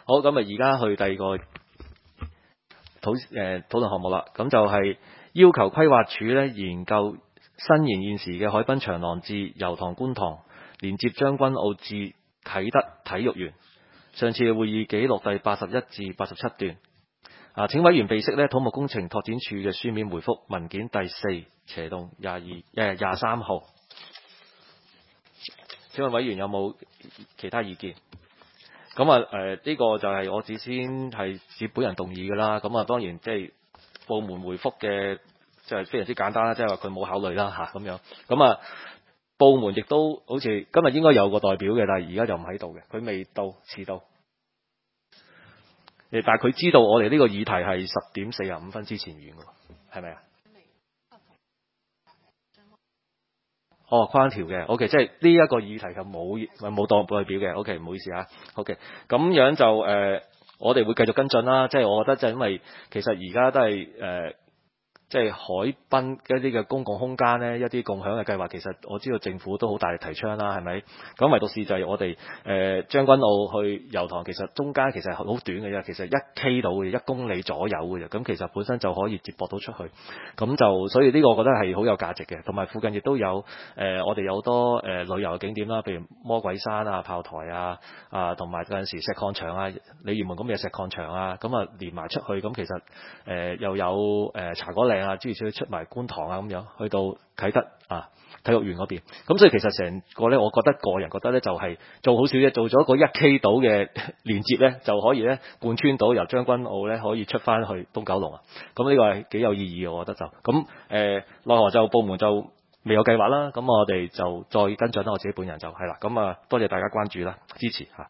好，咁啊而家去第二個討論項目啦。咁就係要求規劃署咧研究伸延現時嘅海濱長廊至油塘觀塘，連接將軍澳至啟德體育園。上次嘅會議記錄第81至87段。請委員備悉咧土木工程拓展署嘅書面回覆文件第4/23號。請問委員有冇其他意見？咁呢個就係我事先係接本人動議㗎啦。咁當然即係部門回覆嘅就係非常之簡單啦，即係話佢冇考慮啦咁樣。咁部門亦都好似今日應該有個代表嘅，但係而家就唔喺度嘅，佢未到，遲到。但係佢知道我哋呢個議題係10:45之前完㗎，係咪啊？框條嘅 ，OK， 即係呢一個議題就冇代表嘅 ，OK， 唔好意思啊 ，OK， 咁樣就我哋會繼續跟進啦。即係我覺得就因為其實而家都係即係海濱一啲嘅公共空間呢，一啲共享嘅計劃，其實我知道政府都好大力提倡啦，係咪？咁唯獨是就係我哋將軍澳去油塘，其實中間其實好短嘅啫，其實1K 到嘅，1公里左右嘅啫。咁其實本身就可以接駁到出去，咁就所以呢個我覺得係好有價值嘅。同埋附近亦都有我哋有好多旅遊景點啦，譬如魔鬼山啊、炮台同埋有陣時石礦場啊、鯉魚門咁嘅石礦場啊，咁連埋出去，咁其實又有茶果嶺諸如此類出埋觀塘咁樣，去到啟德體育園嗰邊。咁所以其實成個咧，我覺得個人覺得咧，就係做好少嘢，做咗個1K 島嘅連接咧，就可以咧貫穿到由將軍澳咧可以出翻去東九龍啊。咁呢個係幾有意義嘅，我覺得就咁奈何就部門就未有計劃啦。咁我哋就再跟進啦。我自己本人就係啦。咁多謝大家關注啦，支持嚇。